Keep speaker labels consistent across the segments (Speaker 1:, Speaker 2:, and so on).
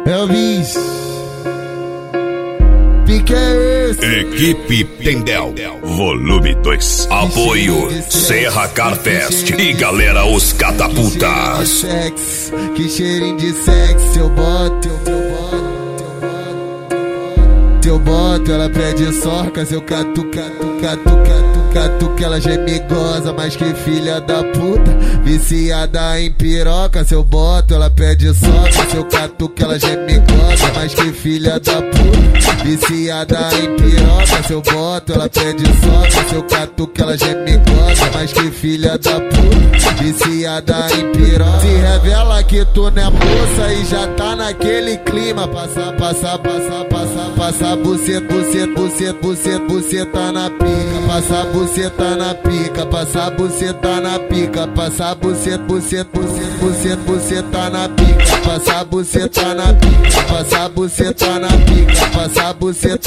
Speaker 1: Elvis, pique é esse?
Speaker 2: Equipe Tendel, volume 2. Apoio Serra Carfest e galera os catapultas.
Speaker 1: Que cheirinho de sexo, eu boto, eu boto, ela pede sorcas, eu catu, que ela geme goza, mas que filha da puta, viciada em piroca, se eu boto, ela pede sorcas, eu catu, que ela geme goza, mas que filha da puta, viciada em piroca, se eu boto, ela pede sorcas, eu catu, que ela geme goza, mas que filha da puta, viciada em piroca. Se revela que tu não é moça e já tá naquele clima, passa, buceta na pica, passa buceta na pica, passa buceta na pica, passa buceta na pica, passa buceta na pica, passa buceta na pica, passa buceta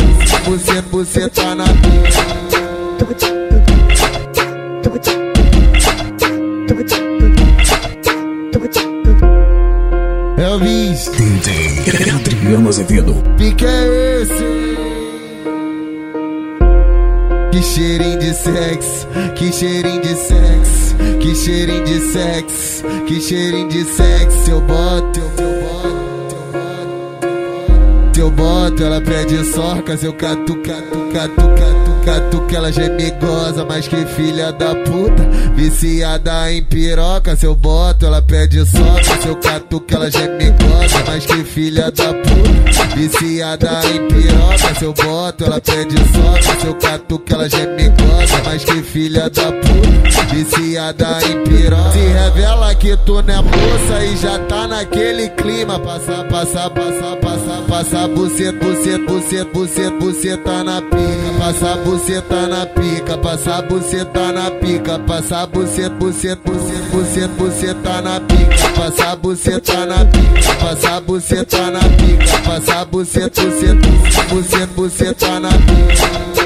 Speaker 1: na pica. Elvis,
Speaker 2: Adriano Azevedo,
Speaker 1: pique é esse? Que cheirinho de sexo, que cheirinho de sexo, que cheirinho de sexo, que cheirinho de sexo, eu boto, ela pede sorcas, eu catu, que ela geme goza, mas que filha da puta, viciada em piroca, se eu boto, ela pede sorcas, eu catu, que ela geme goza, mas que filha da puta, viciada em piroca, se eu boto, ela pede sorcas, eu catu, que ela geme goza, mas que filha da puta, viciada em piroca. Se revela que tu não é moça e já tá naquele clima, passa, buceta na pica, passa buceta na pica, passa buceta na pica, passa buceta na pica, passa buceta na pica, passa buceta na pica, passa buceta na pica.